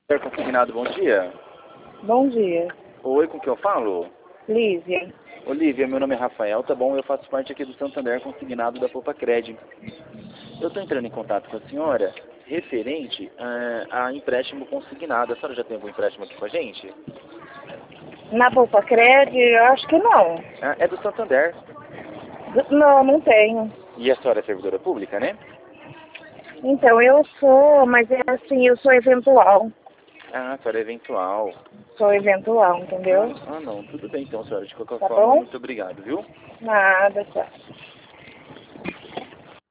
Consignado, bom dia. Bom dia. Oi, com quem eu falo? Lízia. Olivia, meu nome é Rafael, tá bom? Eu faço parte aqui do Santander Consignado da Poupa Cred. Eu estou entrando em contato com a senhora referente a empréstimo consignado. A senhora já tem algum empréstimo aqui com a gente? Na Poupa Cred, eu acho que não. É do Santander. Não, não tenho. E a senhora é servidora pública, né? Então, eu sou, mas é assim, eu sou eventual. A senhora é eventual. Sou eventual, entendeu? Não, tudo bem então, senhora. De qualquer Tá forma, bom? muito obrigado, viu? Nada, tá.